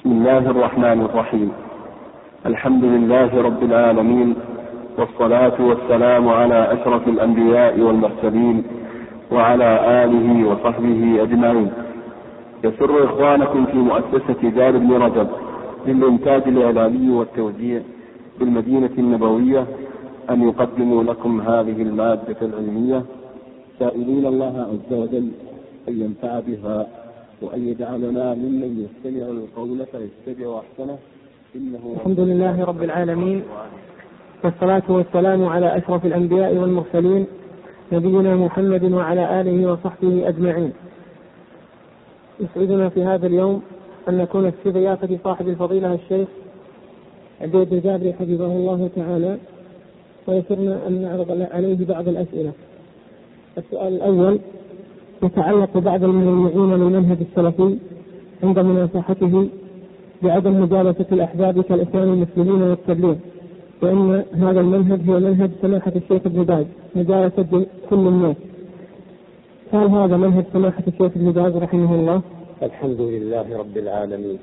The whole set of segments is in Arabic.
بسم الله الرحمن الرحيم. الحمد لله رب العالمين، والصلاة والسلام على أشرف الأنبياء والمرسلين وعلى آله وصحبه أجمعين. يسر إخوانكم في مؤسسة دار ابن رجب للإنتاج الإعلامي والتوزيع بالمدينة النبوية أن يقدموا لكم هذه المادة العلمية، سائلين الله عز وجل أن ينفع بها وأن يجعلنا ممن يستمع القول فيتبع أحسنه. الحمد لله رب العالمين، والصلاة والسلام على أشرف الأنبياء والمرسلين نبينا محمد وعلى آله وصحبه أجمعين. يسعدنا في هذا اليوم أن نكون في ضيافة صاحب الفضيلة الشيخ عبيد الجابري حفظه الله تعالى، ويسرنا أن نعرض عليه بعض الأسئلة. السؤال الأول يتعلق بعض المنوعين للمنهج السلفي عند مناصحته بعدم مجالسة الأحزاب كالإخوان المسلمين والتبليغ، وأن هذا المنهج هو منهج سماحة الشيخ ابن باز مجالسة كل الناس. هل هذا منهج سماحة الشيخ ابن باز رحمه الله؟ الحمد لله رب العالمين،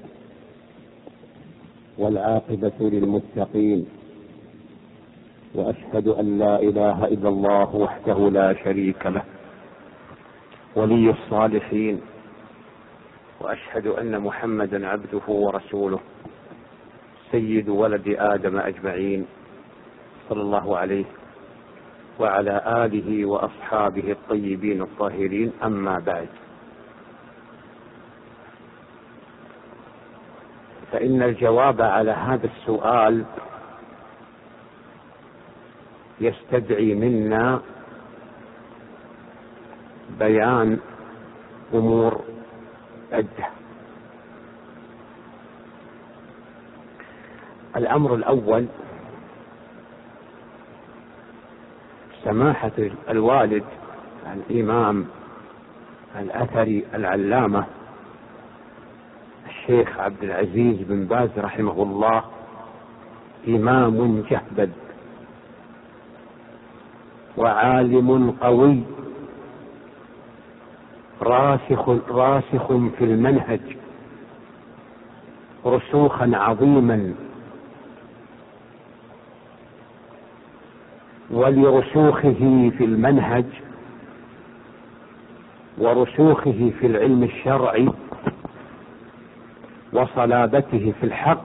والعاقبة للمتقين، وأشهد أن لا إله إلا الله وحده لا شريك له ولي الصالحين، وأشهد أن محمدا عبده ورسوله سيد ولد آدم أجمعين، صلى الله عليه وعلى آله وأصحابه الطيبين الطاهرين. أما بعد، فإن الجواب على هذا السؤال يستدعي منا بيان أمور عدة. الأمر الأول، سماحة الوالد الإمام الأثري العلامة الشيخ عبد العزيز بن باز رحمه الله إمام جهبذ وعالم قوي راسخ في المنهج رسوخا عظيما، ولرسوخه في المنهج ورسوخه في العلم الشرعي وصلابته في الحق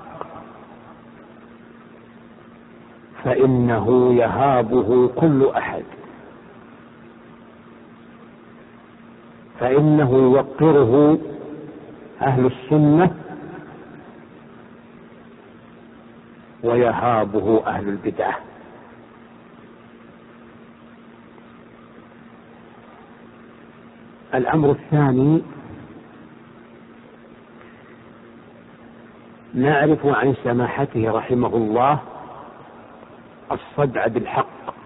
فإنه يهابه كل أحد، فإنه يوقره أهل السنة ويهابه أهل البدعة. الأمر الثاني، نعرف عن سماحته رحمه الله الصدع بالحق،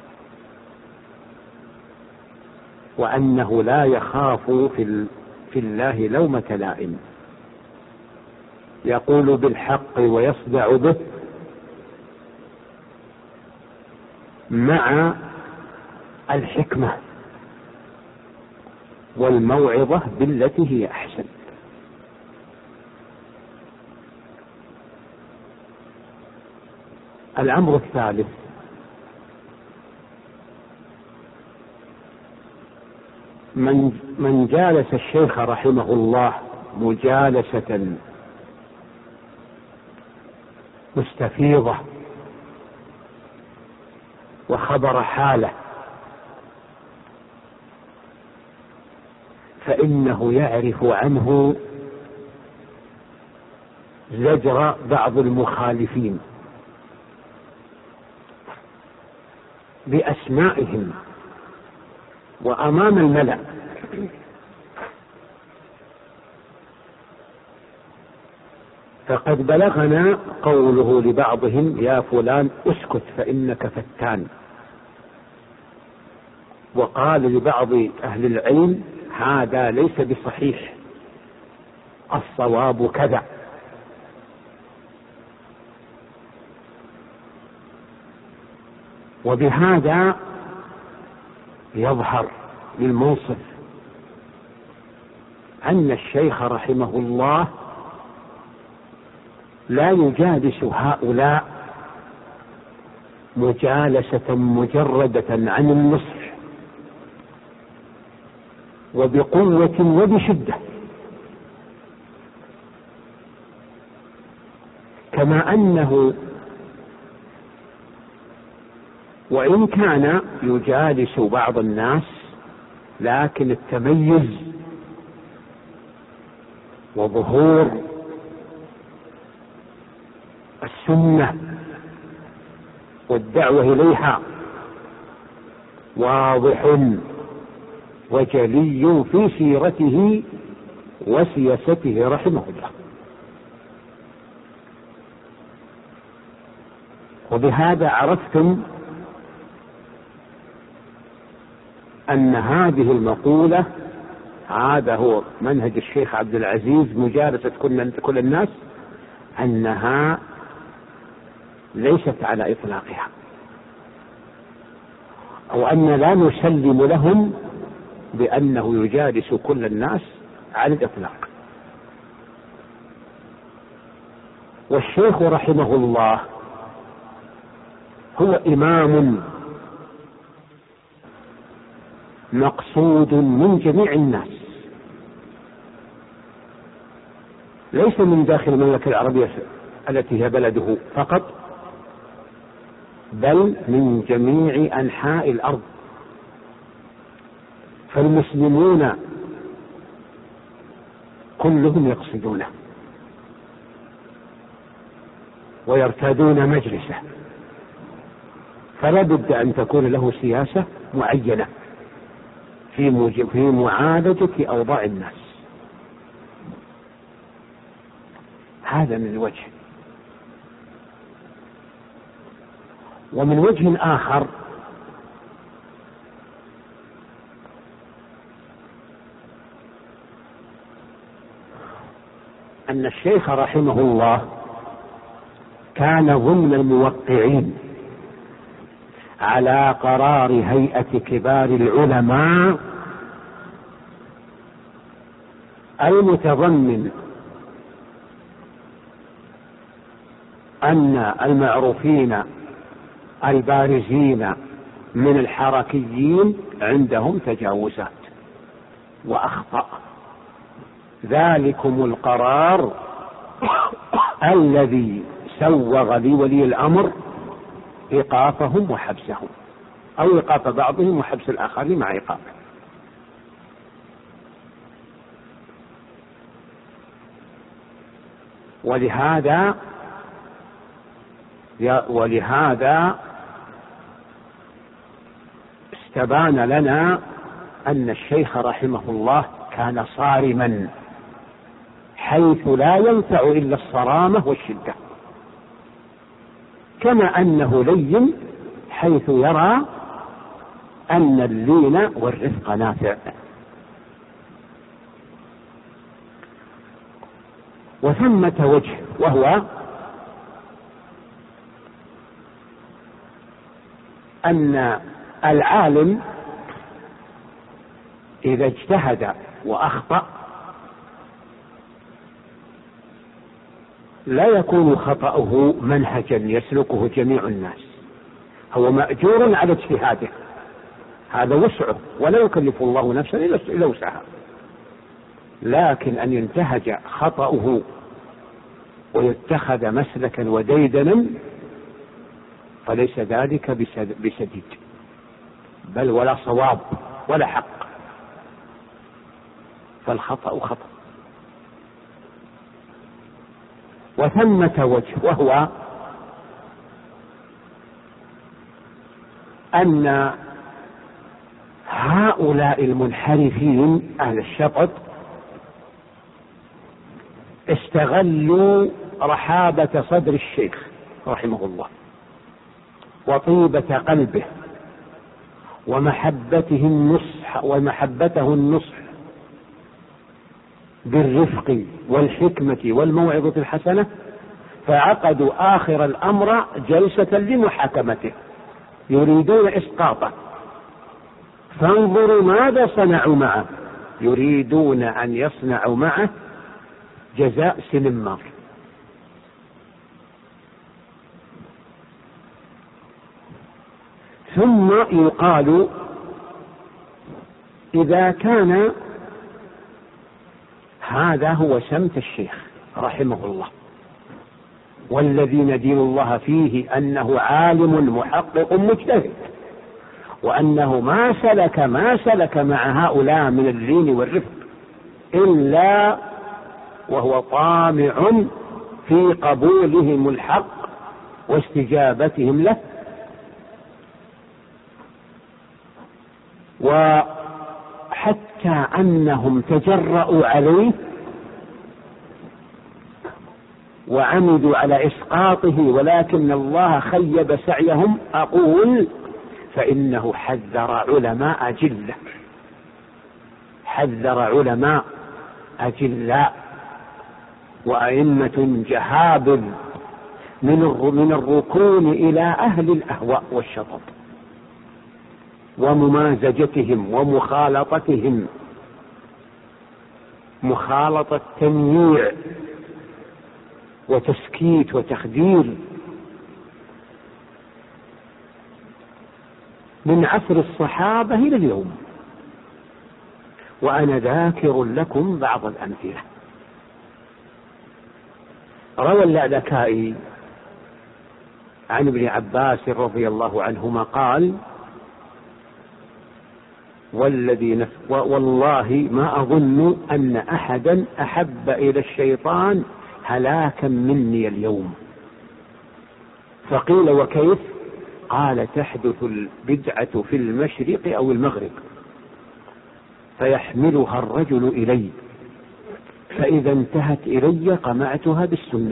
وأنه لا يخاف في الله لومة لائم، يقول بالحق ويصدع به مع الحكمة والموعظة بالتي هي أحسن. الأمر الثالث، من جالس الشيخ رحمه الله مجالسة مستفيضة وخبر حاله فإنه يعرف عنه زجر بعض المخالفين بأسمائهم وأمام الملأ، فقد بلغنا قوله لبعضهم: يا فلان اسكت فإنك فتان. وقال لبعض أهل العلم: هذا ليس بصحيح، الصواب كذا. وبهذا يظهر للمنصف أن الشيخ رحمه الله لا يجالس هؤلاء مجالسة مجردة عن النصح وبقوة وبشدة، كما أنه وإن كان يجالس بعض الناس لكن التميز وظهور السنة والدعوة إليها واضح وجلي في سيرته وسياسته رحمه الله. وبهذا عرفتم أن هذه المقولة هذا هو منهج الشيخ عبد العزيز مجالسة كل الناس، أنها ليست على إطلاقها، أو أن لا نسلم لهم بأنه يجالس كل الناس على الإطلاق. والشيخ رحمه الله هو إمام مقصود من جميع الناس، ليس من داخل المملكة العربية التي هي بلده فقط، بل من جميع أنحاء الأرض. فالمسلمون كلهم يقصدونه ويرتادون مجلسه، فلا بد أن تكون له سياسة معينة في معالجة أوضاع الناس. هذا من وجه. ومن وجه آخر أن الشيخ رحمه الله كان ضمن الموقعين على قرار هيئة كبار العلماء المتضمن أن المعروفين البارزين من الحركيين عندهم تجاوزات وأخطاء. ذلكم القرار الذي سوغ لولي الأمر إيقافهم وحبسهم، أو إيقاف بعضهم وحبس الآخرين مع إيقافه. ولهذا استبان لنا أن الشيخ رحمه الله كان صارما، حيث لا ينفع إلا الصرامة والشدة، كما أنه لين حيث يرى أن اللين والرفق نافع. وثمة وجه، وهو أن العالم إذا اجتهد وأخطأ لا يكون خطأه منهجا يسلكه جميع الناس، هو مأجور على اجتهاده، هذا وسعه ولا يكلف الله نفسا إلا وسعها. لكن أن ينتهج خطأه ويتخذ مسلكا وديدنا فليس ذلك بسديد، بل ولا صواب ولا حق، فالخطأ خطأ. وثمة وجه، وهو أن هؤلاء المنحرفين أهل الشطط استغلوا رحابة صدر الشيخ رحمه الله وطيبة قلبه ومحبته النصح بالرفق والحكمة والموعظة الحسنة، فعقدوا آخر الأمر جلسة لمحاكمته يريدون إسقاطه. فانظروا ماذا صنعوا معه، يريدون أن يصنعوا معه جزاء سنمار، ثم يقال إذا كان هذا هو سمت الشيخ رحمه الله، والذي ندين الله فيه أنه عالم محقق مجتهد، وأنه ما سلك مع هؤلاء من اللين والرفق إلا وهو طامع في قبولهم الحق واستجابتهم له، وحتى أنهم تجرؤوا عليه وعمدوا على إسقاطه ولكن الله خيب سعيهم، أقول فإنه حذر علماء أجلاء وأئمة جهابذ من الركون إلى أهل الأهواء والشطط وممازجتهم ومخالطتهم مخالطة تمييع وتسكيت وتخدير من عصر الصحابة إلى اليوم. وأنا ذاكر لكم بعض الأمثلة. روى اللالكائي عن ابن عباس رضي الله عنهما قال: والله ما أظن أن أحدا أحب إلى الشيطان هلاكا مني اليوم. فقيل: وكيف؟ قال: تحدث البدعة في المشرق أو المغرب فيحملها الرجل إلي، فإذا انتهت إلي قمعتها بالسنة.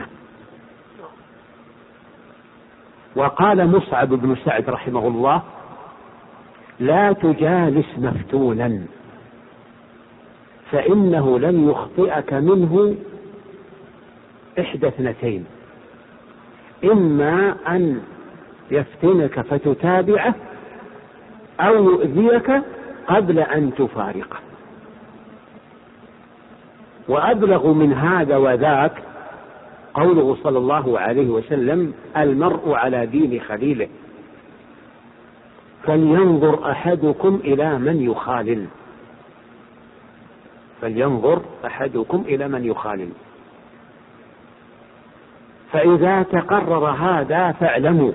وقال مصعب بن سعد رحمه الله: لا تجالس مفتونا فإنه لن يخطئك منه إحدى اثنتين: إما أن يفتنك فتتابعه أو يؤذيك قبل أن تفارقه. وأبلغ من هذا وذاك قوله صلى الله عليه وسلم: المرء على دين خليله فلينظر أحدكم إلى من يخالل. فإذا تقرر هذا فاعلموا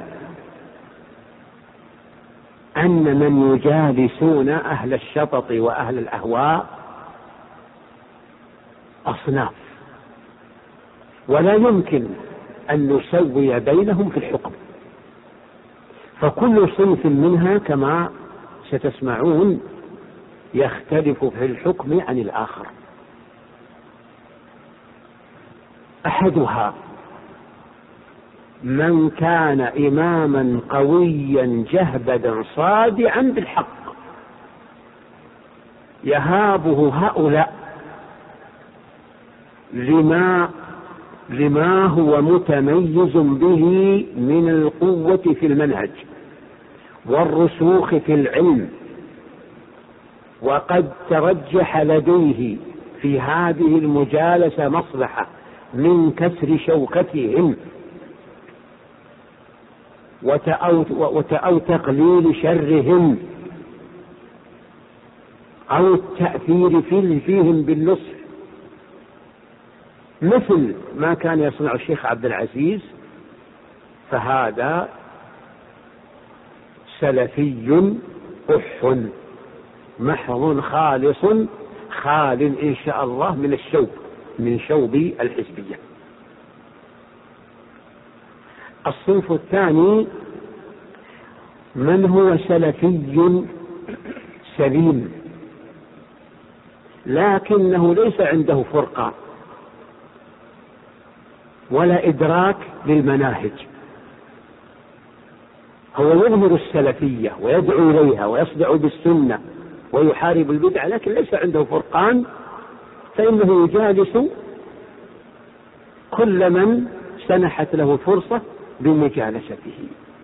أن من يجالسون أهل الشطط وأهل الأهواء أصناف، ولا يمكن أن نسوي بينهم في الحكم، فكل صنف منها كما ستسمعون يختلف في الحكم عن الآخر. أحدها من كان إماما قويا جهبدا صادعا بالحق يهابه هؤلاء لما هو متميز به من القوة في المنهج والرسوخ في العلم، وقد ترجح لديه في هذه المجالسة مصلحة من كسر شوكتهم أو تقليل شرهم أو التأثير فيهم بالنصح، مثل ما كان يصنع الشيخ عبد العزيز، فهذا سلفي قح محض خالص خال إن شاء الله من شوب الحزبية. الصنف الثاني من هو سلفي سليم لكنه ليس عنده فرقة ولا إدراك للمناهج، هو يظهر السلفية ويدعو إليها ويصدع بالسنة ويحارب البدع، لكن ليس عنده فرقان، فإنه يجالس كل من سنحت له فرصة بمجالسته.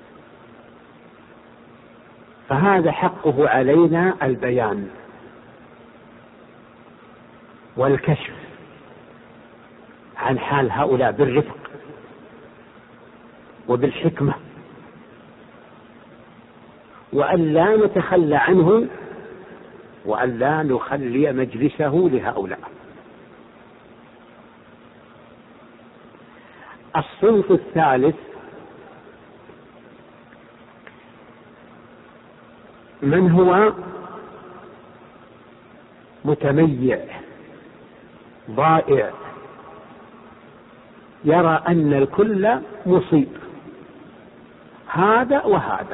فهذا حقه علينا البيان والكشف عن حال هؤلاء بالرفق وبالحكمة وأن لا نتخلى عنه وأن لا نخلي مجلسه لهؤلاء. الصنف الثالث من هو متميع ضائع، يرى أن الكل مصيب، هذا وهذا،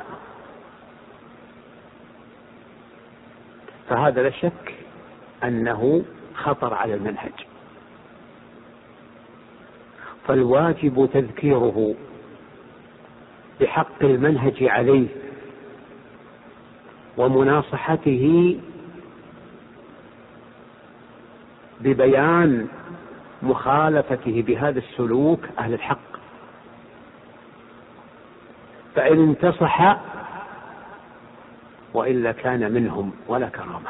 فهذا لا شك أنه خطر على المنهج، فالواجب تذكيره بحق المنهج عليه ومناصحته ببيان مخالفته بهذا السلوك أهل الحق، فإن انتصح وإلا كان منهم ولا كرامة.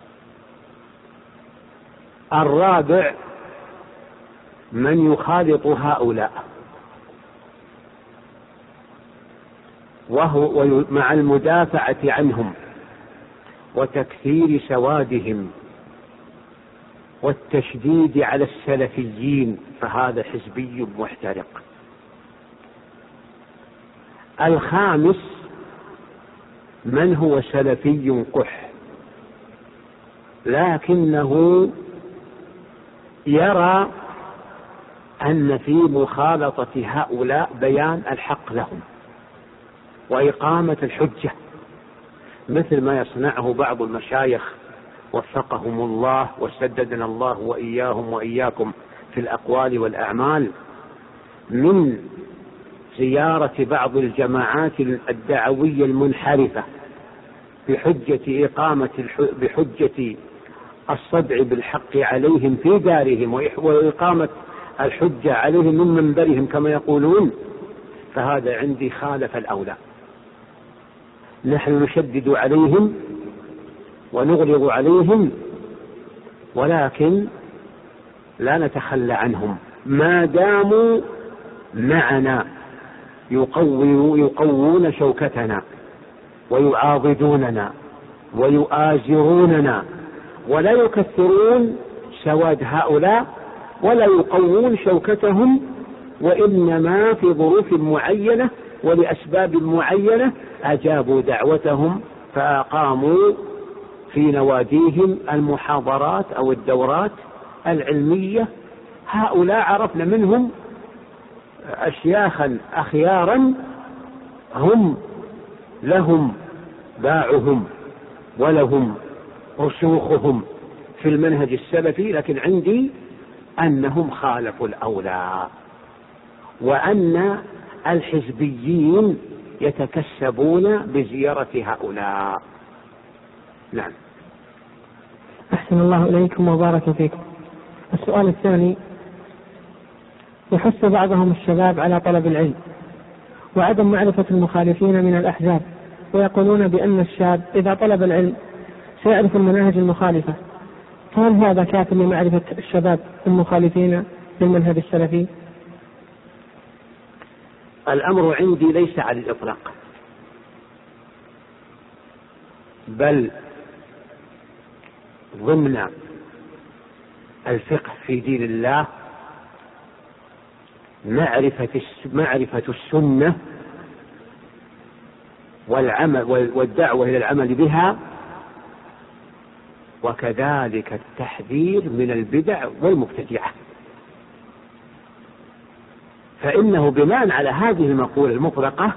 الرابع من يخالط هؤلاء وهو مع المدافعة عنهم وتكثير سوادهم والتشديد على السلفيين، فهذا حزبي محترق. الخامس من هو سلفي قح، لكنه يرى أن في مخالطة هؤلاء بيان الحق لهم وإقامة الحجة، مثل ما يصنعه بعض المشايخ وفقهم الله وسددنا الله وإياهم وإياكم في الأقوال والأعمال، من زيارة بعض الجماعات الدعوية المنحرفة بحجة الصدع بالحق عليهم في دارهم وإقامة الحجة عليهم من منبرهم كما يقولون، فهذا عندي خالف الأولى. نحن نشدد عليهم ونغلظ عليهم، ولكن لا نتخلى عنهم ما داموا معنا يقوون شوكتنا ويعاضدوننا ويؤازروننا، ولا يكثرون سواد هؤلاء ولا يقوون شوكتهم، وإنما في ظروف معينة ولأسباب معينة أجابوا دعوتهم فأقاموا في نواديهم المحاضرات أو الدورات العلمية. هؤلاء عرفنا منهم أشياخا أخيارا هم لهم باعهم ولهم رسوخهم في المنهج السلفي، لكن عندي أنهم خالفوا الأولى، وأن الحزبيين يتكسبون بزيارة هؤلاء. نعم. أحسن الله إليكم وبارك فيكم. السؤال الثاني: يحث بعضهم الشباب على طلب العلم وعدم معرفة المخالفين من الأحزاب، ويقولون بأن الشاب إذا طلب العلم سيعرف المناهج المخالفة، فهل هذا كاف لمعرفة الشباب المخالفين للمنهج السلفي؟ الأمر عندي ليس على الإطلاق، بل ضمن الفقه في دين الله معرفة السنة والدعوة إلى العمل بها، وكذلك التحذير من البدع والمبتدعة. فإنه بناء على هذه المقولة المطلقة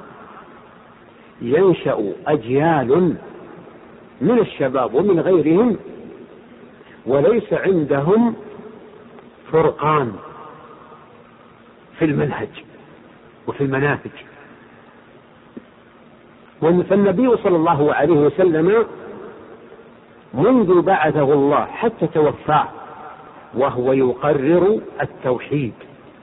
ينشأ أجيال من الشباب ومن غيرهم وليس عندهم فرقان في المنهج وفي المناهج. فالنبي صلى الله عليه وسلم منذ بعثه الله حتى توفاه وهو يقرر التوحيد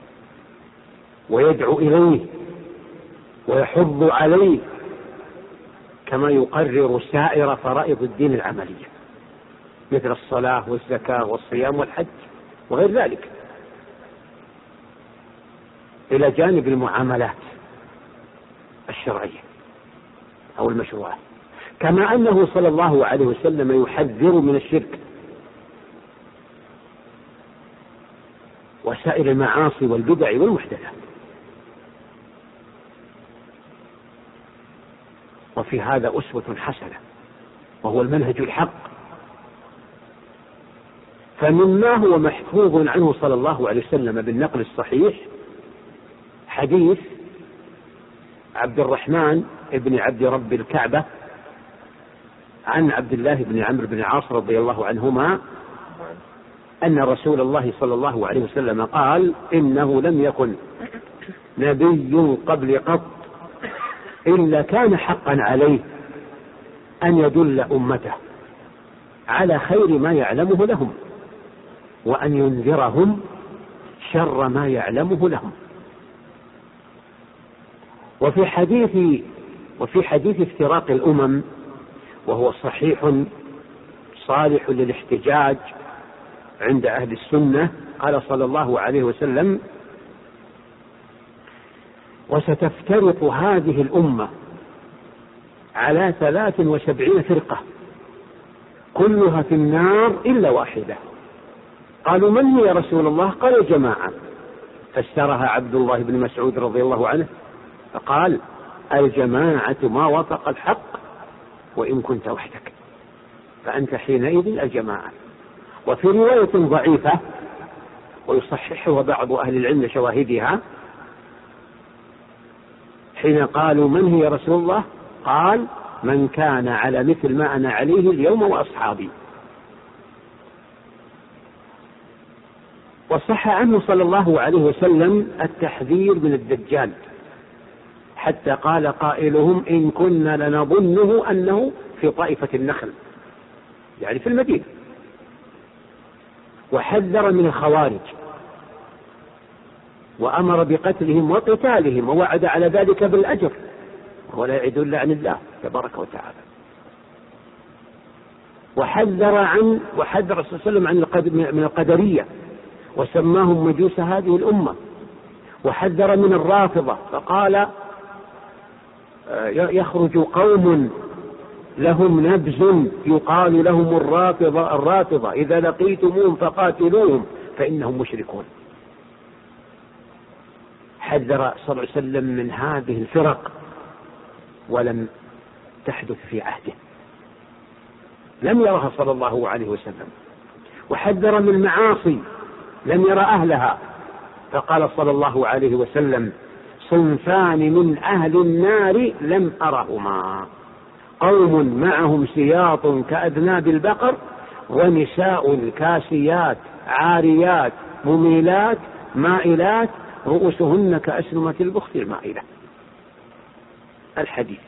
ويدعو إليه ويحض عليه، كما يقرر سائر فرائض الدين العملية مثل الصلاة والزكاة والصيام والحج وغير ذلك، إلى جانب المعاملات الشرعية أو المشروعة. كما أنه صلى الله عليه وسلم يحذر من الشرك وسائر المعاصي والبدع والمحدثات. وفي هذا أسوة حسنة، وهو المنهج الحق. فمما هو محفوظ عنه صلى الله عليه وسلم بالنقل الصحيح حديث عبد الرحمن بن عبد رب الكعبة عن عبد الله بن عمرو بن العاص رضي الله عنهما أن رسول الله صلى الله عليه وسلم قال: إنه لم يكن نبي قبل قط إلا كان حقا عليه أن يدل أمته على خير ما يعلمه لهم، وأن ينذرهم شر ما يعلمه لهم. وفي حديث افتراق الأمم، وهو صحيح صالح للاحتجاج عند أهل السنة، قال صلى الله عليه وسلم: وستفترق هذه الأمة على 73 فرقة كلها في النار إلا واحدة. قالوا: من هي يا رسول الله؟ قال: جماعة. فسرها عبد الله بن مسعود رضي الله عنه فقال: الجماعة ما وافق الحق وإن كنت وحدك، فأنت حينئذ الجماعة. وفي رواية ضعيفة ويصححها بعض أهل العلم شواهدها، حين قالوا: من هي يا رسول الله؟ قال: من كان على مثل ما أنا عليه اليوم وأصحابي. وصح عنه صلى الله عليه وسلم التحذير من الدجال، حتى قال قائلهم: إن كنا لنظنه أنه في طائفة النخل، يعني في المدينة. وحذر من الخوارج وأمر بقتلهم وقتالهم، ووعد على ذلك بالأجر، ولا يعد إلا عن الله تبارك وتعالى. وحذر الرسول صلى الله عليه وسلم من القدرية، وسماهم مجوس هذه الأمة. وحذر من الرافضة، فقال: يخرج قوم لهم نبز يقال لهم الرافضة إذا لقيتموهم فقاتلوهم فإنهم مشركون. حذر صلى الله عليه وسلم من هذه الفرق، ولم تحدث في عهده، لم يرها صلى الله عليه وسلم. وحذر من المعاصي، لم يرى أهلها، فقال صلى الله عليه وسلم: صنفان من أهل النار لم أرهما، قوم معهم سياط كأذناب البقر، ونساء كاسيات عاريات مميلات مائلات رؤوسهن كأسنمة البخت المائلة. الحديث.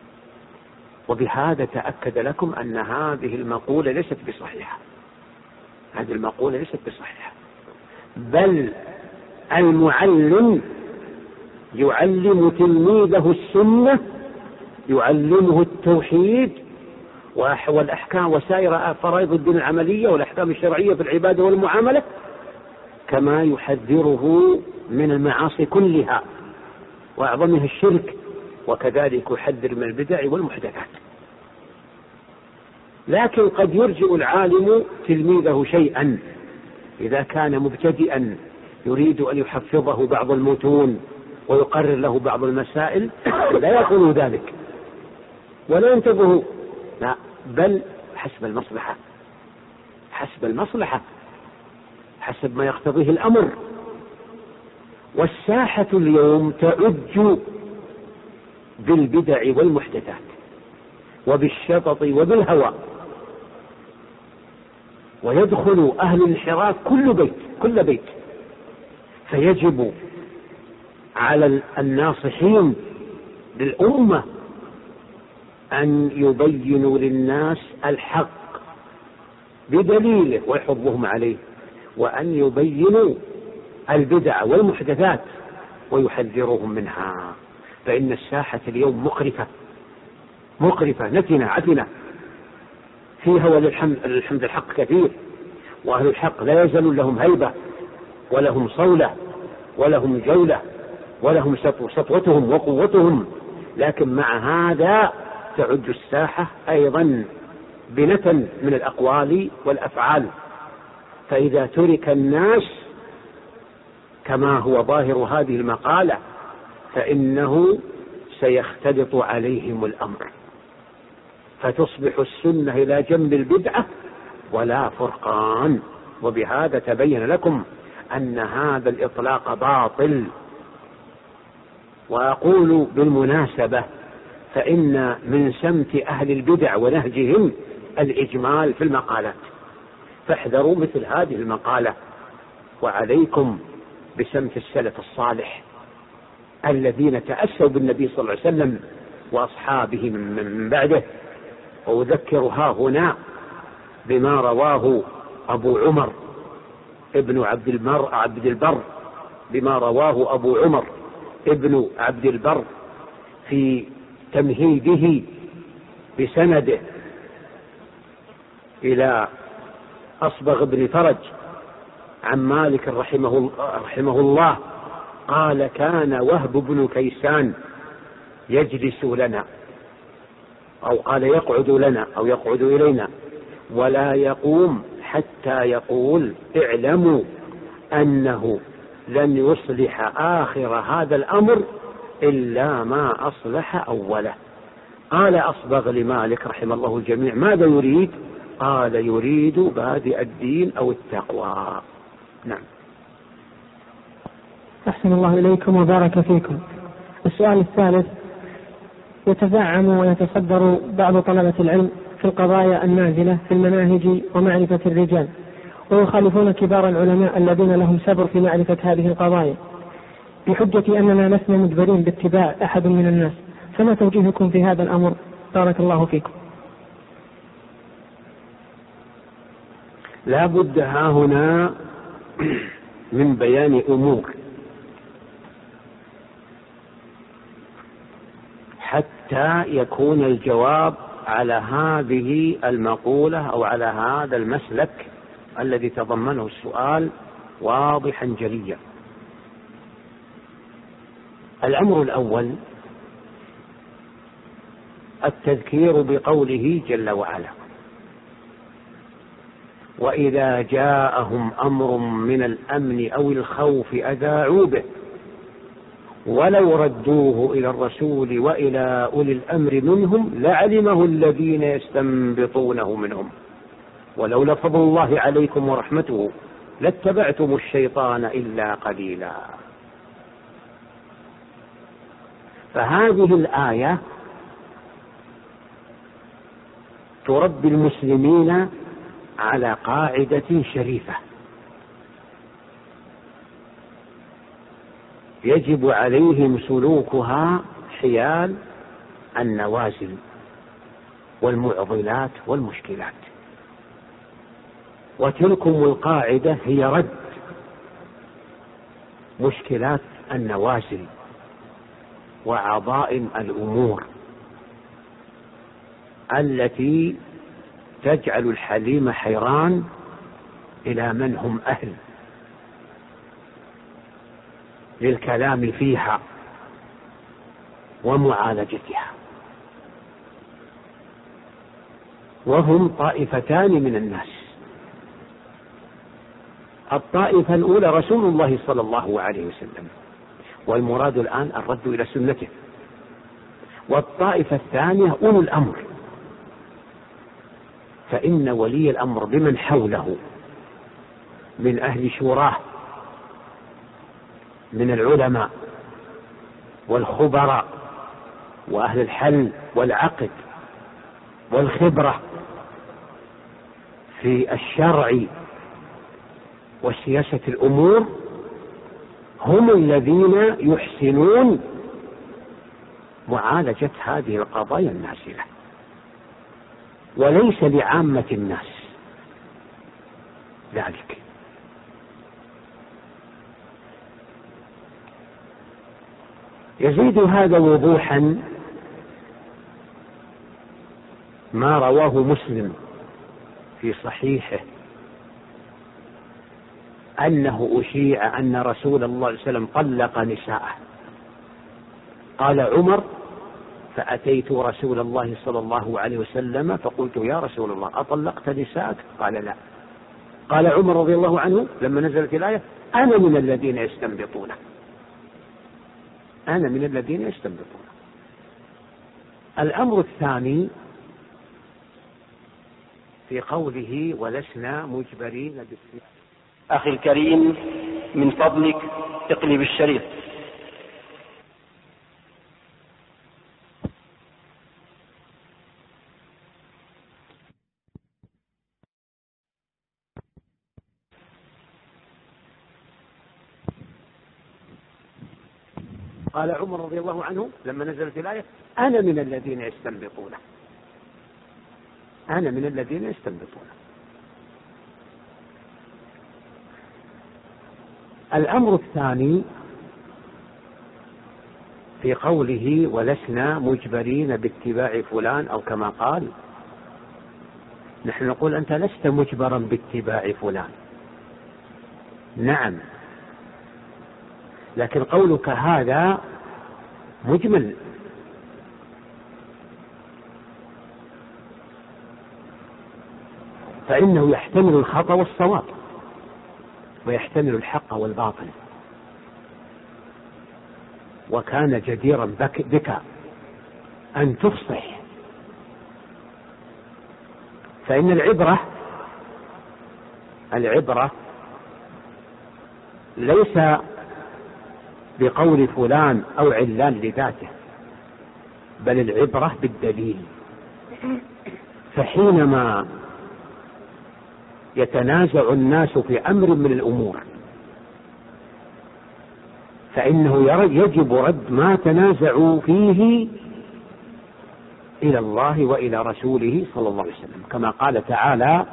وبهذا تأكد لكم أن هذه المقولة ليست بصحيحة، هذه المقولة ليست بصحيحة، بل المعلم يعلم تلميذه السنة، يعلمه التوحيد والأحكام وسائر فرائض الدين العملية والأحكام الشرعية في العبادة والمعاملة، كما يحذره من المعاصي كلها وأعظمها الشرك، وكذلك يحذر من البدع والمحدثات. لكن قد يرجئ العالم تلميذه شيئا إذا كان مبتدئا يريد أن يحفظه بعض المتون ويقرر له بعض المسائل، لا يقول ذلك ولا ينتبه، لا، بل حسب المصلحة، حسب المصلحة، حسب ما يقتضيه الأمر. والساحة اليوم تعج بالبدع والمحدثات وبالشطط وبالهوى، ويدخل أهل الانحراف كل بيت. فيجب على الناصحين للأمة أن يبينوا للناس الحق بدليله ويحضهم عليه، وأن يبينوا البدع والمحدثات ويحذروهم منها. فإن الساحة اليوم مقرفة نتنة عفنة، فيها وللحمد الحق كثير، وأهل الحق لا يزال لهم هيبة ولهم صولة ولهم جولة ولهم سطوتهم وقوتهم. لكن مع هذا تعد الساحة أيضا بنة من الأقوال والأفعال، فإذا ترك الناس كما هو ظاهر هذه المقالة فإنه سيختلط عليهم الأمر، فتصبح السنة إلى جنب البدعة ولا فرقان. وبهذا تبين لكم أن هذا الإطلاق باطل. وأقول بالمناسبة فإن من سمت أهل البدع ونهجهم الإجمال في المقالات، فاحذروا مثل هذه المقالة، وعليكم بسمت السلف الصالح الذين تأسوا بالنبي صلى الله عليه وسلم وأصحابه من بعده. وأذكر ها هنا بما رواه أبو عمر ابن عبد البر، بما رواه أبو عمر ابن عبد البر في تمهيده بسنده إلى أصبغ بن فرج عن مالك رحمه الله قال: كان وهب بن كيسان يجلس لنا، أو قال يقعد لنا أو يقعد إلينا، ولا يقوم حتى يقول: اعلموا أنه لن يصلح آخر هذا الأمر إلا ما أصلح أوله. قال أصبغ لمالك رحمه الله الجميع: ماذا يريد؟ قال: يريد بادئ الدين أو التقوى. نعم. أحسن الله إليكم وبارك فيكم. السؤال الثالث: يتزعم ويتصدر بعض طلبة العلم في القضايا النازلة في المناهج ومعرفة الرجال، ويخالفون كبار العلماء الذين لهم سبر في معرفة هذه القضايا بحجة أننا لسنا مجبرين باتباع أحد من الناس، فما توجيهكم في هذا الأمر؟ بارك الله فيكم. لا بد ها هنا من بيان أمور حتى يكون الجواب على هذه المقولة أو على هذا المسلك الذي تضمنه السؤال واضحا جليا. الأمر الأول التذكير بقوله جل وعلا: وإذا جاءهم أمر من الأمن أو الخوف أذاعوا به ولو ردوه إلى الرسول وإلى أولي الأمر منهم لعلمه الذين يستنبطونه منهم ولولا فضل الله عليكم ورحمته لاتبعتم الشيطان إلا قليلا. فهذه الآية تربي المسلمين على قاعدة شريفة يجب عليهم سلوكها حيال النوازل والمعضلات والمشكلات، وتلكم القاعدة هي رد مشكلات النوازل وعظائم الأمور التي تجعل الحليم حيران إلى من هم أهل للكلام فيها ومعالجتها. وهم طائفتان من الناس: الطائفة الأولى رسول الله صلى الله عليه وسلم، والمراد الآن الرد إلى سنته. والطائفة الثانية أولو الأمر، فإن ولي الأمر بمن حوله من أهل شوراه من العلماء والخبراء وأهل الحل والعقد والخبرة في الشرع وسياسة الأمور هم الذين يحسنون معالجة هذه القضايا النازلة، وليس لعامة الناس ذلك. يزيد هذا وضوحا ما رواه مسلم في صحيحه أنه أشيع أن رسول الله صلى الله عليه وسلم طلق نساءه. قال عمر: فأتيت رسول الله صلى الله عليه وسلم فقلت يا رسول الله أطلقت نساءك؟ قال لا. قال عمر رضي الله عنه لما نزلت الآية أنا من الذين يستنبطون، أنا من الذين يستنبطون. الأمر الثاني في قوله ولسنا مجبرين بالسماع. أخي الكريم من فضلك اقلب الشريط. قال عمر رضي الله عنه لما نزلت الآية أنا من الذين يستنبطون، أنا من الذين يستنبطون. الأمر الثاني في قوله ولسنا مجبرين باتباع فلان، أو كما قال نحن نقول أنت لست مجبرا باتباع فلان، نعم، لكن قولك هذا مجمل، فإنه يحتمل الخطأ والصواب ويحتمل الحق والباطل، وكان جديرا بك أن تفصح، فإن العبرة ليس بقول فلان أو علان لذاته، بل العبرة بالدليل. فحينما يتنازع الناس في أمر من الأمور فإنه يجب رد ما تنازعوا فيه إلى الله وإلى رسوله صلى الله عليه وسلم، كما قال تعالى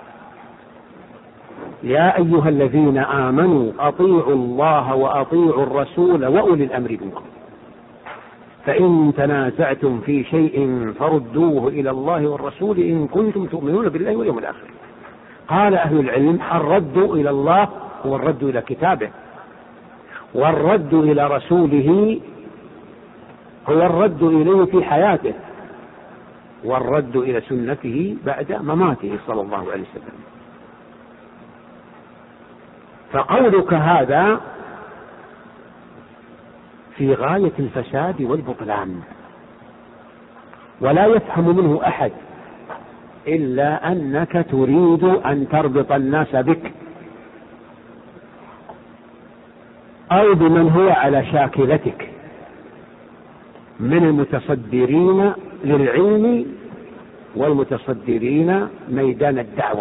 يا أيها الذين آمنوا أطيعوا الله وأطيعوا الرسول وأولي الأمر منكم فإن تنازعتم في شيء فردوه إلى الله والرسول إن كنتم تؤمنون بالله واليوم الآخر. قال أهل العلم الرد إلى الله هو الرد إلى كتابه، والرد إلى رسوله هو الرد إليه في حياته، والرد إلى سنته بعد مماته صلى الله عليه وسلم. فقولك هذا في غاية الفساد والبطلان، ولا يفهم منه أحد إلا أنك تريد أن تربط الناس بك أو بمن هو على شاكلتك من المتصدرين للعلم والمتصدرين ميدان الدعوة.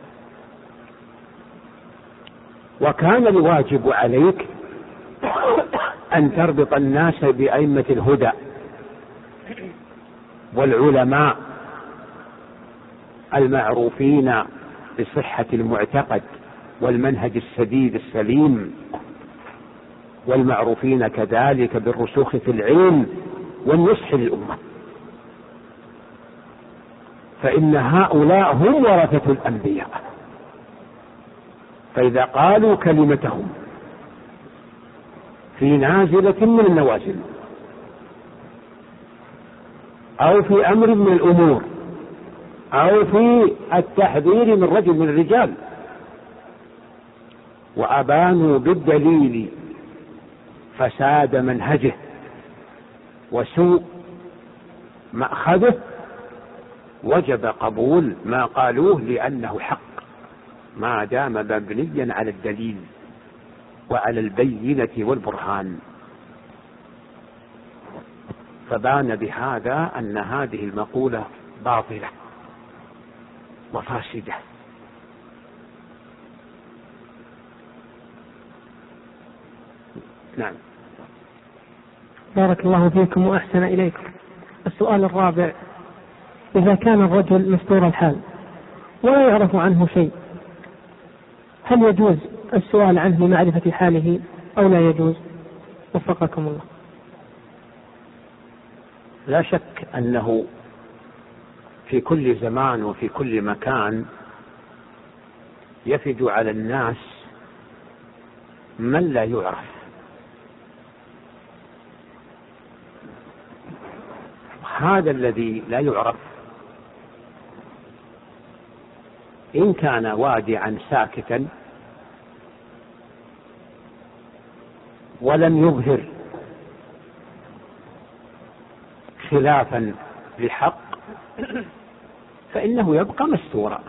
وكان الواجب عليك أن تربط الناس بأئمة الهدى والعلماء المعروفين بصحة المعتقد والمنهج السديد السليم، والمعروفين كذلك بالرسوخ في العلم والنصح للأمة، فإن هؤلاء هم ورثة الأنبياء، فإذا قالوا كلمتهم في نازلة من النوازل أو في أمر من الأمور أو في التحذير من رجل من الرجال وأبانوا بالدليل فساد منهجه وسوء مأخذه، وجب قبول ما قالوه لأنه حق ما دام مبنيا على الدليل وعلى البينة والبرهان. فبان بهذا أن هذه المقولة باطلة وفاسدة. نعم. بارك الله فيكم وأحسن إليكم. السؤال الرابع: إذا كان الرجل مستور الحال ولا يعرف عنه شيء، هل يجوز السؤال عنه لمعرفة حاله أو لا يجوز؟ وفقكم الله. لا شك أنه في كل زمان وفي كل مكان يفد على الناس من لا يعرف، هذا الذي لا يعرف إن كان وادعا ساكتا ولم يظهر خلافا لحق فإنه يبقى مستورا.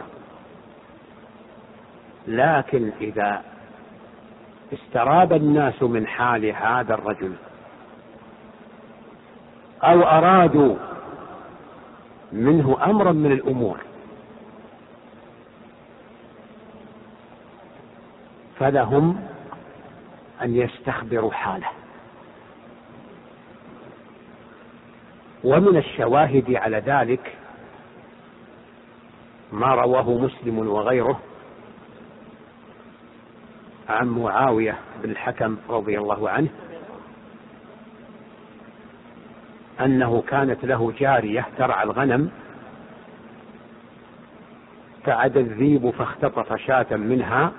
لكن إذا استراب الناس من حال هذا الرجل أو أرادوا منه أمرا من الأمور فلهم أن يستخبروا حاله. ومن الشواهد على ذلك ما رواه مسلم وغيره عن معاوية بن الحكم رضي الله عنه أنه كانت له جارية ترعى الغنم فعدى الذيب فاختطف شاة منها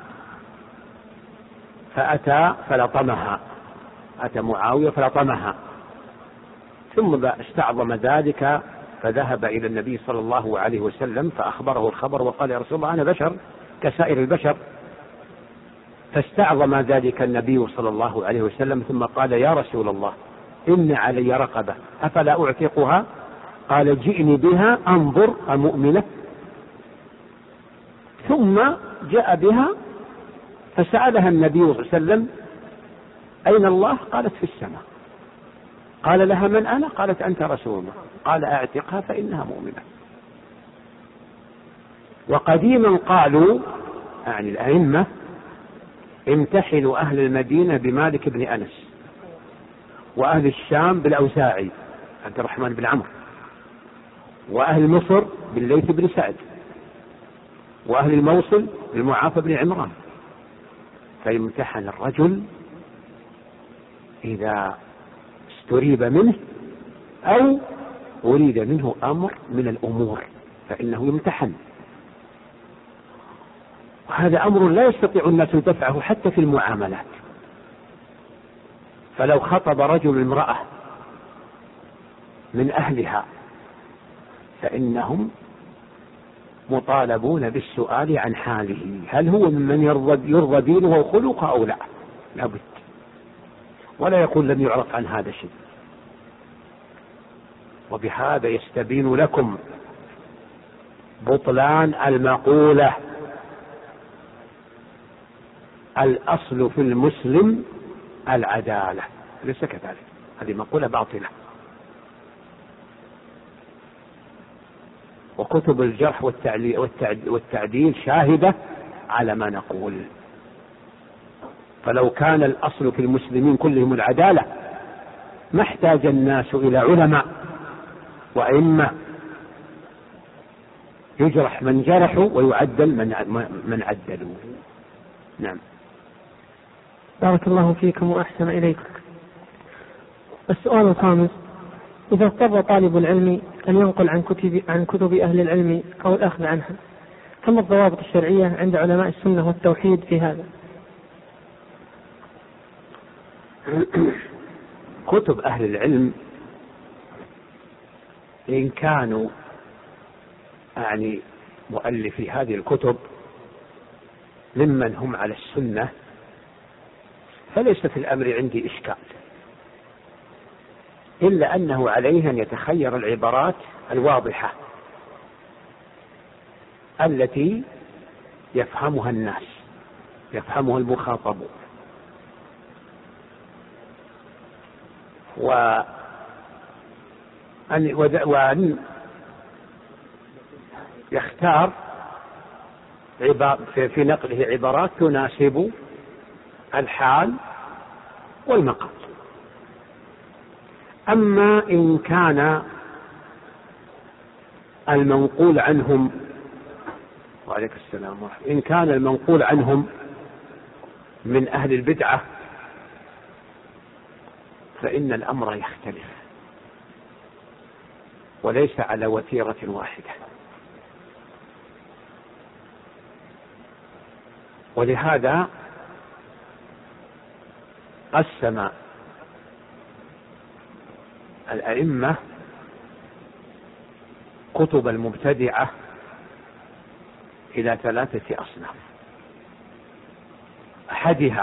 فأتى فلطمها، أتى معاوية فلطمها، ثم استعظم ذلك فذهب إلى النبي صلى الله عليه وسلم فأخبره الخبر وقال: يا رسول الله أنا بشر كسائر البشر. فاستعظم ذلك النبي صلى الله عليه وسلم ثم قال: يا رسول الله إن علي رقبة أفلا أعتقها؟ قال: جئني بها أنظر أمؤمنة. ثم جاء بها فسألها النبي صلى الله عليه وسلم: أين الله؟ قالت: في السماء. قال لها: من أنا؟ قالت: أنت رسول الله. قال: أعتقها فإنها مؤمنة. وقديما قالوا يعني الأئمة امتحنوا أهل المدينة بمالك بن أنس، وأهل الشام بالأوزاعي عبد الرحمن بن عمرو، وأهل مصر بالليث بن سعد، وأهل الموصل بالمعافى بن عمران. فيمتحن الرجل إذا استريب منه أو أريد منه أمر من الأمور فإنه يمتحن. وهذا أمر لا يستطيع الناس دفعه حتى في المعاملات. فلو خطب رجل امرأة من أهلها فإنهم مطالبون بالسؤال عن حاله، هل هو ممن يرضى دينه وخلقه أو لا؟ لابد. ولا يقول لم يعرف عن هذا شيء. وبهذا يستبين لكم بطلان المقولة: الأصل في المسلم العدالة. ليس كذلك، هذه مقولة باطلة. وكتب الجرح والتعديل شاهدة على ما نقول. فلو كان الأصل في المسلمين كلهم العدالة ما احتاج الناس إلى علماء وأئمة، يجرح من جرحوا ويعدل من عدلوا. نعم. بارك الله فيكم وأحسن إليكم. السؤال الخامس: إذا اضطر طالب العلم أن ينقل عن كتب أهل العلم أو الأخذ عنها، فما الضوابط الشرعية عند علماء السنة والتوحيد في هذا؟ كتب أهل العلم إن كانوا يعني مؤلفي هذه الكتب ممن هم على السنة فليس في الأمر عندي إشكال، إلا أنه عليه أن يتخير العبارات الواضحة التي يفهمها الناس، يفهمها المخاطبون، وأن يختار في نقله عبارات تناسب الحال والمقام. أما إن كان المنقول عنهم وعليك السلام إن كان المنقول عنهم من أهل البدعة فإن الأمر يختلف وليس على وتيرة واحدة. ولهذا قسم الأئمة الكتب المبتدعة إلى 3 أصناف. أحدها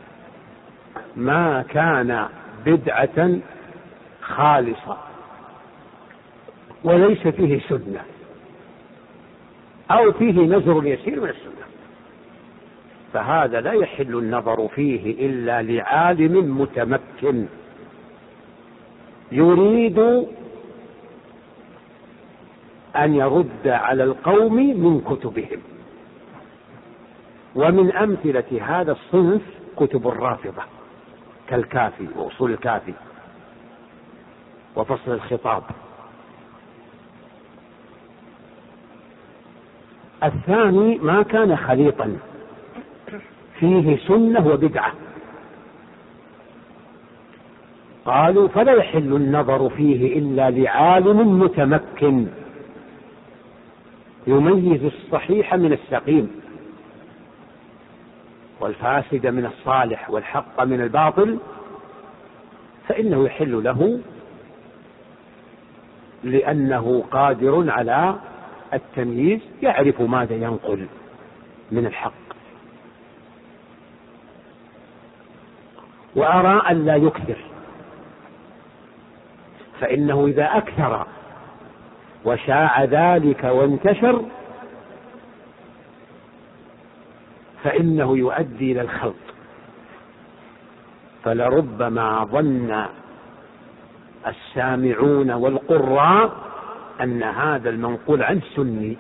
ما كان بدعة خالصة وليس فيه سنة أو فيه نزر يسير من السنة، فهذا لا يحل النظر فيه إلا لعالم متمكن يريد أن يرد على القوم من كتبهم. ومن أمثلة هذا الصنف كتب الرافضة كالكافي وأصول الكافي وفصل الخطاب. الثاني ما كان خليطا فيه سنة وبدعة، قالوا فلا يحل النظر فيه إلا لعالم متمكن يميز الصحيح من السقيم والفاسد من الصالح والحق من الباطل، فإنه يحل له لأنه قادر على التمييز، يعرف ماذا ينقل من الحق. وأرى أن لا يكثر، فإنه إذا أكثر وشاع ذلك وانتشر فإنه يؤدي إلى الخلط، فلربما ظن السامعون والقراء أن هذا المنقول عنه سني،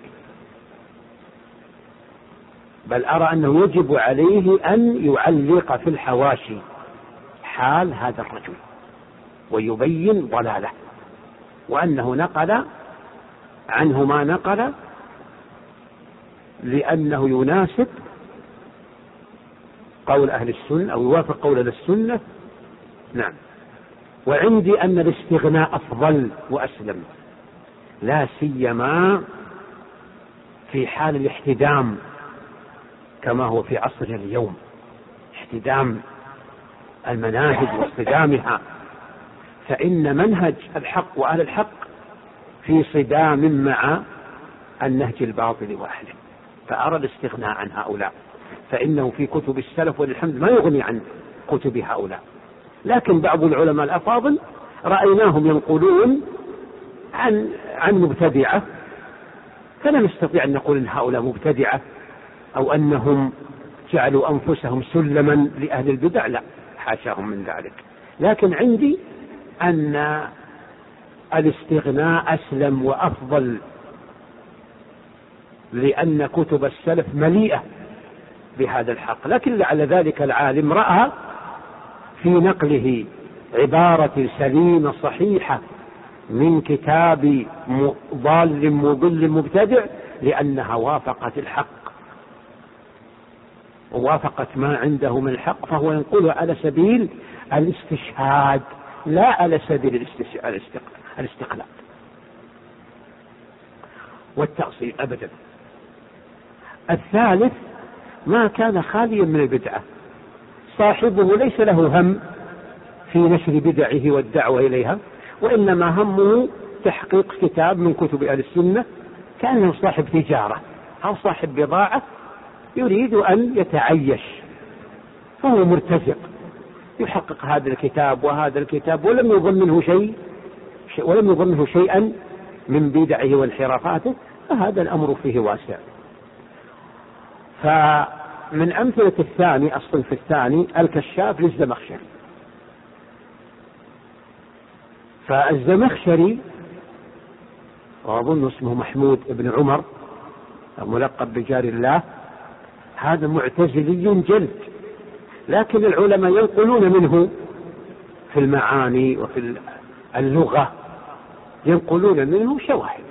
بل أرى أنه يجب عليه أن يعلق في الحواشي حال هذا الرجل ويبين ضلاله، وأنه نقل عنه ما نقل لأنه يناسب قول أهل السنة أو يوافق قول أهل السنة. نعم. وعندي أن الاستغناء أفضل وأسلم، لا سيما في حال الاحتدام كما هو في عصرنا اليوم، احتدام المناهج واصطدامها، فإن منهج الحق وأهل الحق في صدام مع النهج الباطل وأهله، فأرى الاستغناء عن هؤلاء، فإنه في كتب السلف والحمد ما يغني عن كتب هؤلاء. لكن بعض العلماء الأفاضل رأيناهم ينقلون عن مبتدعة، فلا نستطيع أن نقول إن هؤلاء مبتدعة أو أنهم جعلوا أنفسهم سلما لأهل البدع، لا، حاشاهم من ذلك. لكن عندي أن الاستغناء أسلم وأفضل، لأن كتب السلف مليئة بهذا الحق. لكن لعل ذلك العالم رأى في نقله عبارة سليمة صحيحة من كتاب ضال مضل مبتدع لأنها وافقت الحق ووافقت ما عنده من الحق، فهو ينقلها على سبيل الاستشهاد لا على سبيل الاستقلال والتأصيل أبدا. الثالث ما كان خاليا من البدعة، صاحبه ليس له هم في نشر بدعه والدعوة إليها، وإنما همه تحقيق كتاب من كتب أهل السنة، كأنه صاحب تجارة أو صاحب بضاعة يريد أن يتعيش، فهو مرتزق يحقق هذا الكتاب وهذا الكتاب ولم يظن منه شيئا من بدعه وانحرافاته، فهذا الأمر فيه واسع. فمن أمثلة الثاني الصنف الثاني الكشاف للزمخشري. فالزمخشري وأظن اسمه محمود بن عمر ملقب بجار الله، هذا معتزلي جلد، لكن العلماء ينقلون منه في المعاني وفي اللغة ينقلون منه شواهد.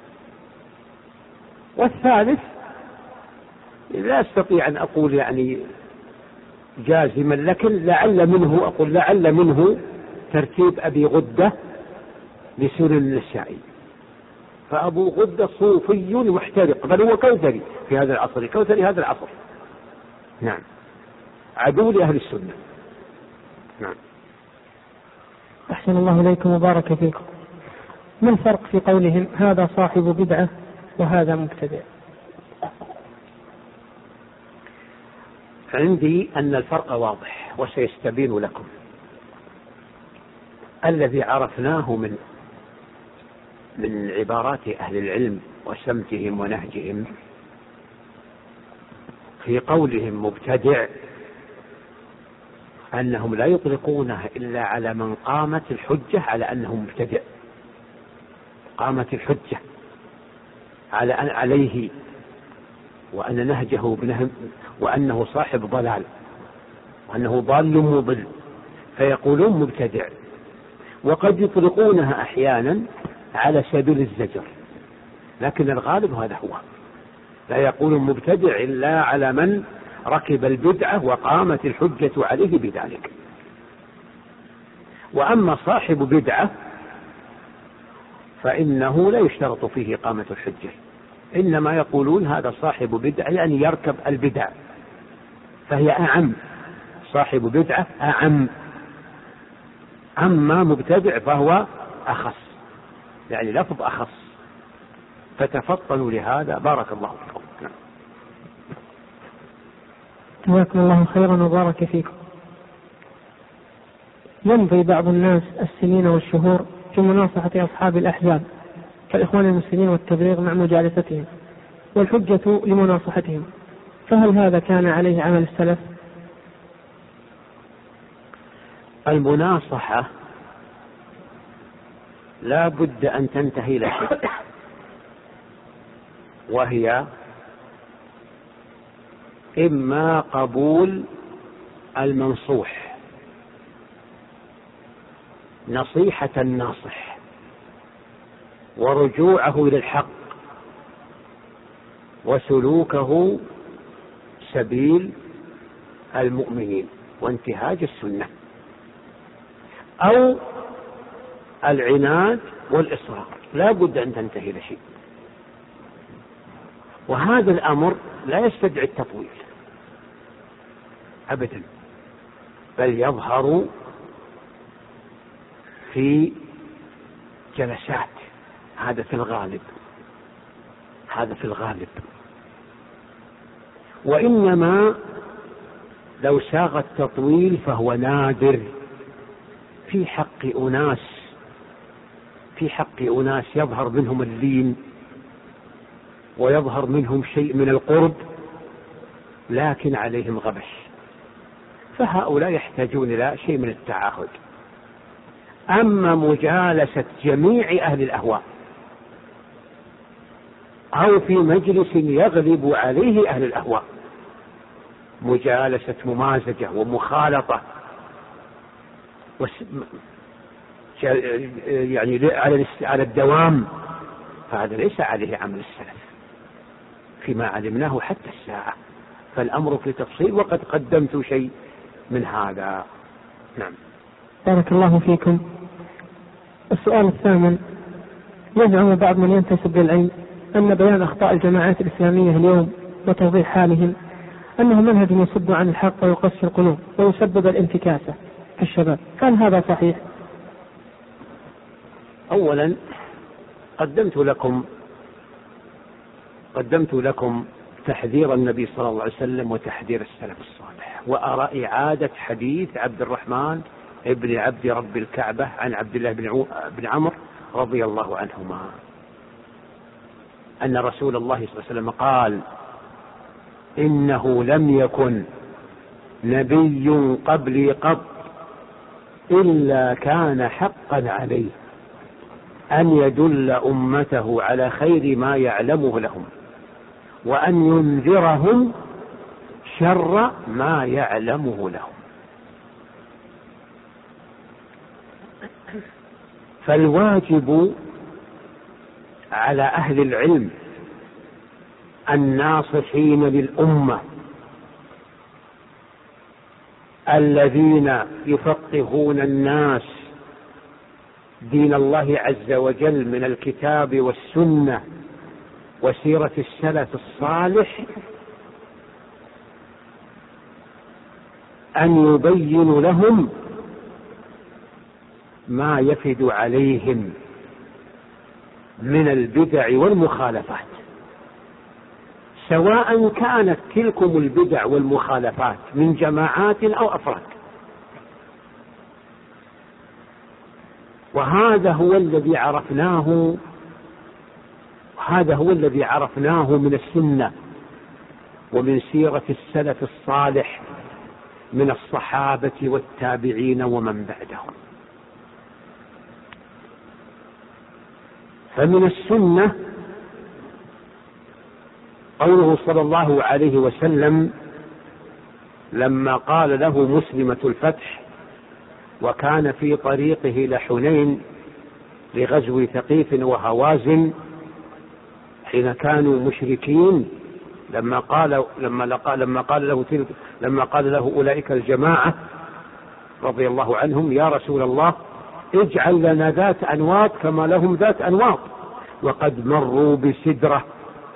والثالث لا أستطيع أن أقول يعني جازما، لكن لعل منه ترتيب أبي غدة لسنن النسائي، فأبو غدة صوفي محترق، بل هو كوثري في هذا العصر، كوثري هذا العصر، نعم، عدو لأهل السنة. نعم. أحسن الله إليكم وبارك فيكم. ما الفرق في قولهم هذا صاحب بدعة وهذا مبتدع؟ عندي أن الفرق واضح وسيستبين لكم. الذي عرفناه من عبارات أهل العلم وسمتهم ونهجهم في قولهم مبتدع أنهم لا يطلقونه إلا على من قامت الحجة على أنه مبتدع، قامت الحجة عليه وأن نهجه وأنه صاحب ضلال وأنه ضال مضل، فيقولون مبتدع. وقد يطلقونها أحيانا على سبيل الزجر، لكن الغالب هذا هو، لا يقول مبتدع إلا على من ركب البدعة وقامت الحجة عليه بذلك. وأما صاحب بدعة فإنه لا يشترط فيه إقامة الحجة، إنما يقولون هذا صاحب بدعة يعني يركب البدع، فهي أعم، صاحب بدعة أعم، أما مبتدع فهو أخص، يعني لفظ أخص، فتفطنوا لهذا بارك الله فيكم. جزاكم الله خيرا وبارك فيكم. يمضي بعض الناس السنين والشهور في مناصحة أصحاب الأحزاب كالإخوان المسلمين والتبليغ مع مجالستهم والحجة لمناصحتهم، فهل هذا كان عليه عمل السلف؟ المناصحة لا بد أن تنتهي إلى شيء، وهي إما قبول المنصوح نصيحة الناصح ورجوعه إلى الحق وسلوكه سبيل المؤمنين وانتهاج السنة، أو العناد والإصرار، لا بد أن تنتهي إلى شيء. وهذا الأمر لا يستدعي التطويل أبدا، بل يظهر في جلسات، هذا في الغالب، هذا في الغالب. وإنما لو ساغ التطويل فهو نادر في حق أناس يظهر منهم اللين ويظهر منهم شيء من القرب، لكن عليهم غبش، فهؤلاء يحتاجون إلى شيء من التعاهد. أما مجالسة جميع أهل الأهواء أو في مجلس يغلب عليه أهل الأهواء، مجالسة ممازجة ومخالطة يعني على الدوام، فهذا ليس عليه عمل السلف فيما علمناه حتى الساعة، فالأمر في تفصيل، وقد قدمت شيء من هذا. نعم. بارك الله فيكم. السؤال الثامن: يزعم بعض من ينتسب للعلم أن بيان أخطاء الجماعات الإسلامية اليوم وتوضيح حالهم أنه منهج يصد عن الحق ويقسي القلوب ويسبب الانتكاسة في الشباب، هل هذا صحيح؟ أولا قدمت لكم تحذير النبي صلى الله عليه وسلم وتحذير السلف الصالح، وأرى إعادة حديث عبد الرحمن ابن عبد رب الكعبة عن عبد الله بن عمرو رضي الله عنهما أن رسول الله صلى الله عليه وسلم قال: إنه لم يكن نبي قبلي قط إلا كان حقا عليه أن يدل أمته على خير ما يعلمه لهم وأن ينذرهم شر ما يعلمه لهم. فالواجب على أهل العلم الناصحين للأمة الذين يفقهون الناس دين الله عز وجل من الكتاب والسنة وسيرة السلف الصالح أن يبين لهم ما يفد عليهم من البدع والمخالفات، سواء كانت تلكم البدع والمخالفات من جماعات أو أفراد. وهذا هو الذي عرفناه من السنة ومن سيرة السلف الصالح من الصحابة والتابعين ومن بعدهم. فمن السنة قوله صلى الله عليه وسلم لما قال له مسلمة الفتح وكان في طريقه لحنين لغزو ثقيف وهوازن حين كانوا مشركين، لما قال له أولئك الجماعة رضي الله عنهم يا رسول الله اجعل لنا ذات أنواط كما لهم ذات أنواط وقد مروا بسدرة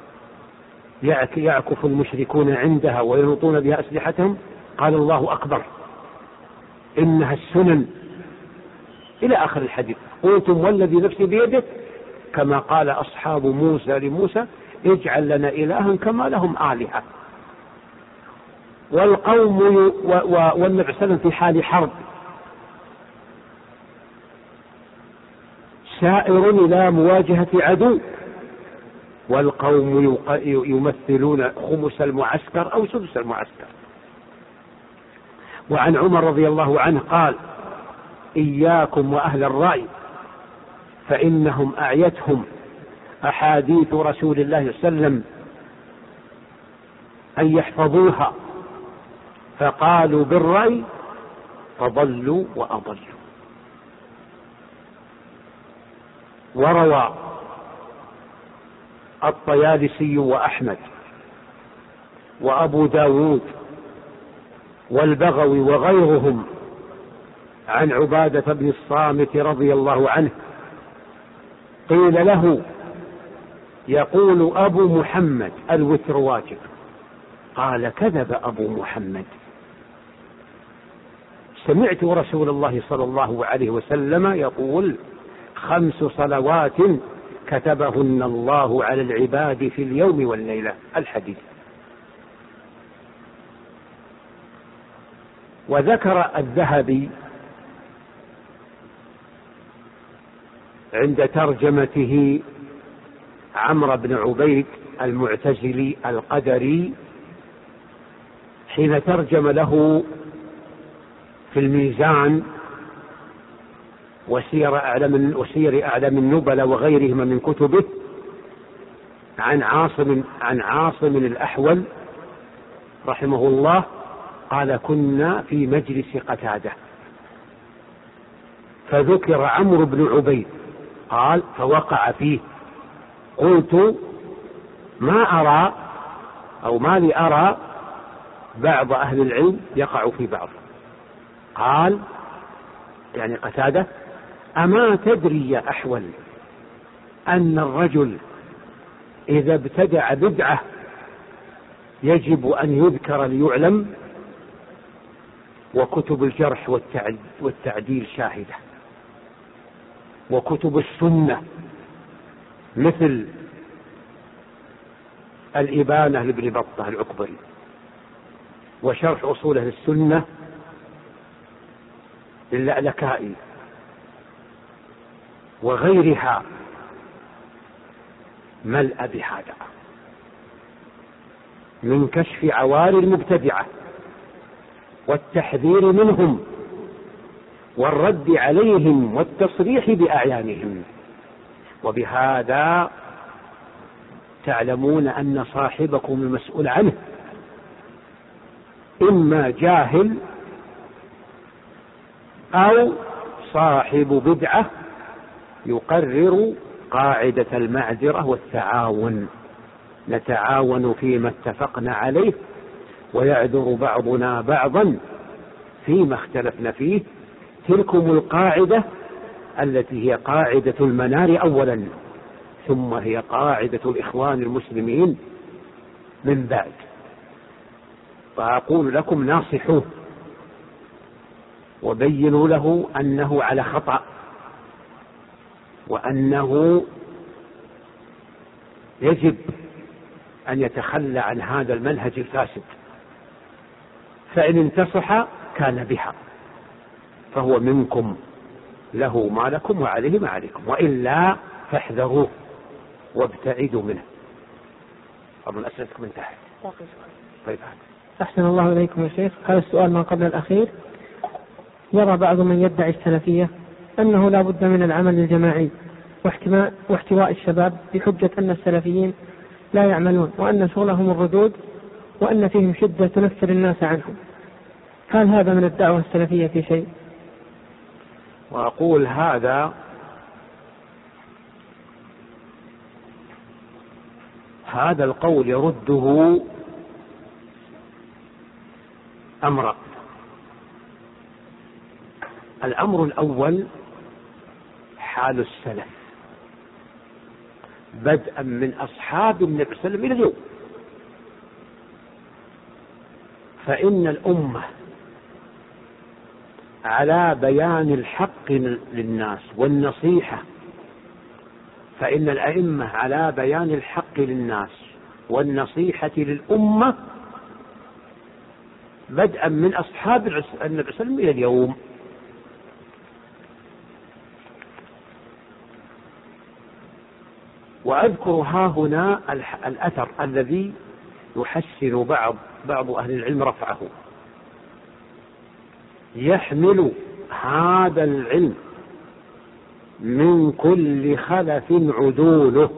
يعكف المشركون عندها وينوطون بها أسلحتهم، قال الله أكبر إنها السنن إلى آخر الحديث. قلتم والذي نفسي بيده كما قال أصحاب موسى لموسى اجعل لنا إلها كما لهم آلهة. والقوم والنبي صلى الله عليه وسلم في حال حرب سائر إلى مواجهة عدو، والقوم يمثلون خمس المعسكر أو سدس المعسكر. وعن عمر رضي الله عنه قال إياكم وأهل الرأي فإنهم أعيتهم أحاديث رسول الله صلى الله عليه وسلم أن يحفظوها فقالوا بالرأي فضلوا وأضلوا. وروى الطيالسي وأحمد وأبو داود والبغوي وغيرهم عن عبادة بن الصامت رضي الله عنه قيل له يقول أبو محمد الوتر واجب، قال كذب أبو محمد، سمعت رسول الله صلى الله عليه وسلم يقول 5 صلوات كتبهن الله على العباد في اليوم والليلة. الحديث. وذكر الذهبي عند ترجمته عمرو بن عبيد المعتزلي القدري حين ترجم له في الميزان وسير أعلام النبلاء وغيرهما من كتبه عن عاصم الأحول رحمه الله قال كنا في مجلس قتادة فذكر عمرو بن عبيد قال فوقع فيه، قلت ما لي أرى بعض أهل العلم يقع في بعض. قال يعني قتادة أما تدري يا أحول أن الرجل إذا ابتدع بدعة يجب أن يذكر ليعلم، وكتب الجرح والتعديل شاهدة، وكتب السنة مثل الإبانة لابن بطة العكبري وشرح أصول أهل السنة للألكائي وغيرها ملأ بهذا من كشف عوار المبتدعة والتحذير منهم والرد عليهم والتصريح بأعيانهم. وبهذا تعلمون أن صاحبكم المسؤول عنه إما جاهل أو صاحب بدعة يقرر قاعدة المعذرة والتعاون، نتعاون فيما اتفقنا عليه ويعذر بعضنا بعضا فيما اختلفنا فيه. تلكم القاعدة التي هي قاعدة المنار أولا، ثم هي قاعدة الإخوان المسلمين من بعد. فأقول لكم ناصحوه وبينوا له أنه على خطأ وأنه يجب أن يتخلى عن هذا المنهج الفاسد، فإن انتصح كان بها، فهو منكم، له ما لكم وعليه ما عليكم، وإلا فاحذروه وابتعدوا منه. أظن أسئلتكم انتهت. طيب. أحسن الله إليكم يا شيخ. هذا السؤال ما قبل الأخير: يرى بعض من يدعي السلفية أنه لا بد من العمل الجماعي واحتواء الشباب بحجة أن السلفيين لا يعملون وأن شغلهم الردود وأن فيهم شدة تنفر الناس عنهم، هل هذا من الدعوة السلفية في شيء؟ وأقول هذا القول يرده أمر. الأمر الأول حال السلف بدءا من أصحاب النبي صلى الله عليه وسلم إلى اليوم، فإن الأمة على بيان الحق للناس والنصيحة، فإن الأئمة على بيان الحق للناس والنصيحة للأمة بدءا من أصحاب النبي صلى الله عليه وسلم إلى اليوم. وأذكر ها هنا الأثر الذي يحسن بعض أهل العلم رفعه: يحمل هذا العلم من كل خلف عدوله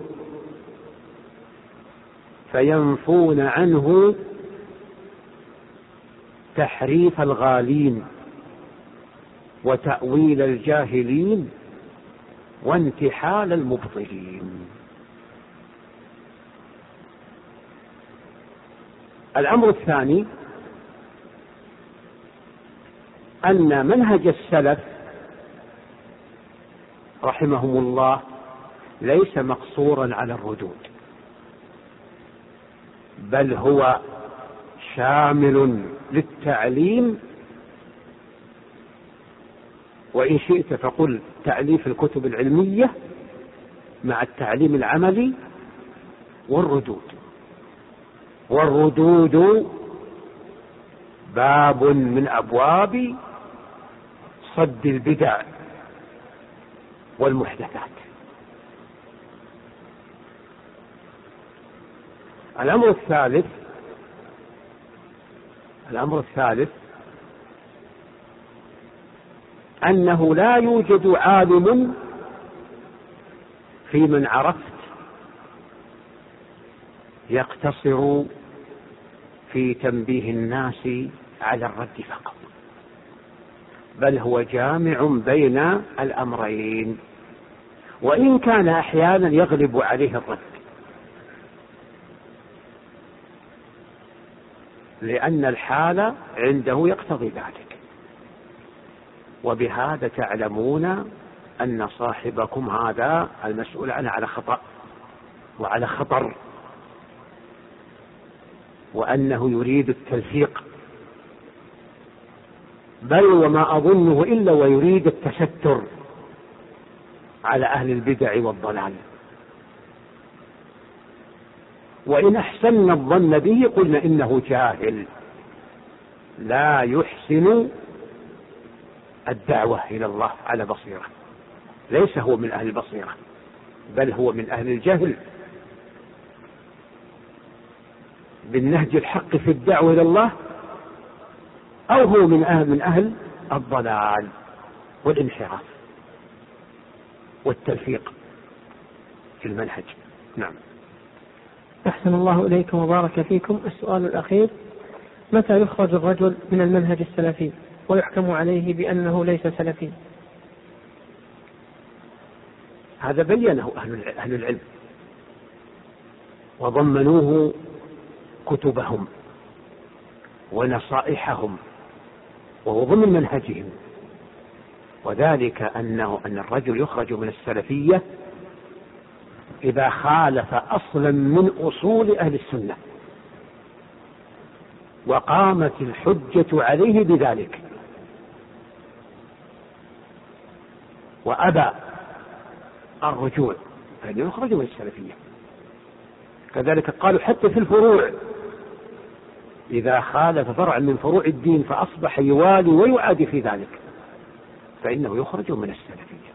فينفون عنه تحريف الغالين وتأويل الجاهلين وانتحال المبطلين. الأمر الثاني أن منهج السلف رحمهم الله ليس مقصورا على الردود، بل هو شامل للتعليم، وإن شئت فقل تأليف الكتب العلمية مع التعليم العملي والردود باب من أبواب صد البدع والمحدثات. الأمر الثالث أنه لا يوجد عالم في من عرفت يقتصر في تنبيه الناس على الرد فقط، بل هو جامع بين الأمرين، وإن كان أحيانا يغلب عليه الرد، لأن الحال عنده يقتضي ذلك. وبهذا تعلمون أن صاحبكم هذا المسؤول عنه على خطأ وعلى خطر، وأنه يريد التلفيق، بل وما أظنه إلا ويريد التستر على أهل البدع والضلال. وإن أحسن الظن به قلنا إنه جاهل لا يحسن الدعوة إلى الله على بصيرة، ليس هو من أهل البصيرة، بل هو من أهل الجهل بالنهج الحق في الدعوة إلى الله، أو هو من أهل الضلال والانحراف والتلفيق في المنهج. نعم. أحسن الله إليكم وبارك فيكم. السؤال الأخير: متى يخرج الرجل من المنهج السلفي ويحكم عليه بأنه ليس سلفي؟ هذا بينه أهل العلم وضمنوه كتبهم ونصائحهم، وهو ضمن منهجهم، وذلك أن الرجل يخرج من السلفية إذا خالف أصلا من أصول أهل السنة وقامت الحجة عليه بذلك وأبى الرجوع، فإنه يخرج من السلفية. كذلك قالوا حتى في الفروع إذا خالف فرع من فروع الدين فأصبح يوالي ويعادي في ذلك فإنه يخرج من السلفية.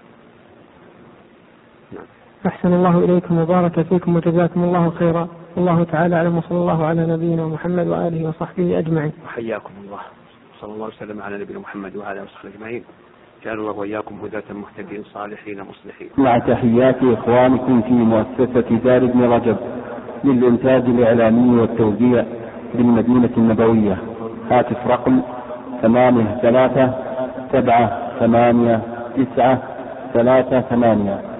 نعم. أحسن الله إليكم وبارك فيكم وجزاكم الله خيرا. الله تعالى أعلم وصلى الله على نبينا محمد وآله وصحبه أجمعين. وحياكم الله. صلى الله وسلم على نبينا محمد وآله وصحبه أجمعين. جعل الله وإياكم هداة مهتدين صالحين مصلحين. مع تحيات إخوانكم في مؤسسة دار ابن رجب للإنتاج الإعلامي والتوزيع بالمدينة النبوية. هاتف رقم 83 7 8 9 3 8.